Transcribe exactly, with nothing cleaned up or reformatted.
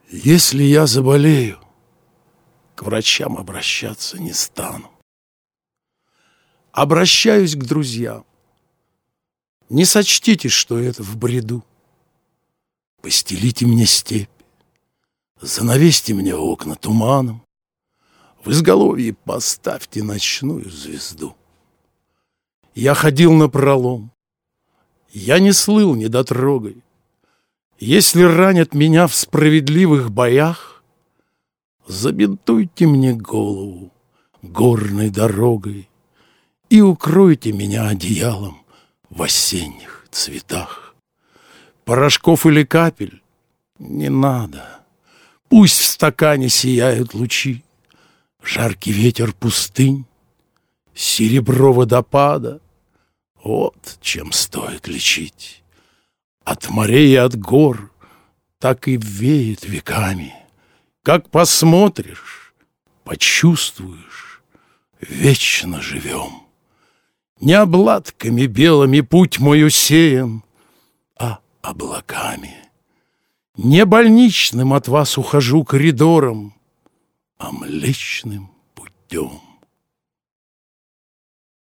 Если я заболею, к врачам обращаться не стану. Обращаюсь к друзьям. Не сочтите, что это в бреду. Постелите мне степь, занавесьте мне окна туманом, в изголовье поставьте ночную звезду. Я ходил напролом, я не слыл недотрогой. Если ранят меня в справедливых боях, забинтуйте мне голову горной дорогой и укройте меня одеялом в осенних цветах. Порошков или капель не надо, пусть в стакане сияют лучи, жаркий ветер пустынь, серебро водопада. Вот чем стоит лечить. От морей и от гор так и веет веками. Как посмотришь, почувствуешь, вечно живем. Не обладками белыми путь мой усеян, а облаками. Не больничным от вас ухожу коридором, а млечным путем.